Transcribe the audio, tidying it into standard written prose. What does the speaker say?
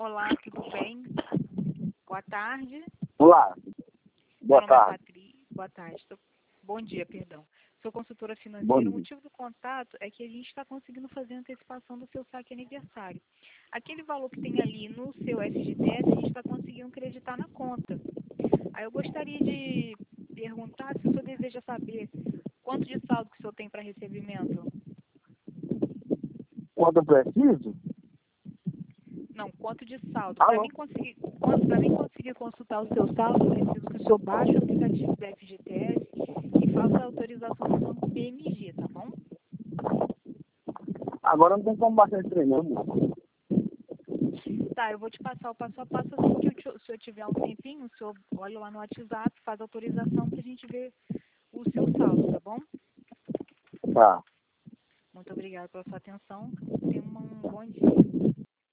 Olá, tudo bem? Boa tarde. Olá, Meu boa nome é tarde. Boa tarde. Bom dia, perdão. Sou consultora Bom financeira. O dia. motivo do contato é que a gente está conseguindo fazer a antecipação do seu saque aniversário. Aquele valor que tem ali no seu FGTS, a gente está conseguindo creditar na conta. Aí eu gostaria de perguntar se o senhor deseja saber quanto de saldo que o senhor tem para recebimento. Quando eu preciso? Não, quanto de saldo. Para Alô? mim conseguir consultar o seu saldo, eu preciso que o senhor baixe o aplicativo da FGTS e faça a autorização do banco BMG, tá bom? Agora não tem como baixar esse trem, não, moço. Tá, eu vou te passar o passo a passo assim que o senhor tiver um tempinho, o senhor olha lá no WhatsApp, faz a autorização para a gente ver o seu saldo, tá bom? Tá. Muito obrigada pela sua atenção.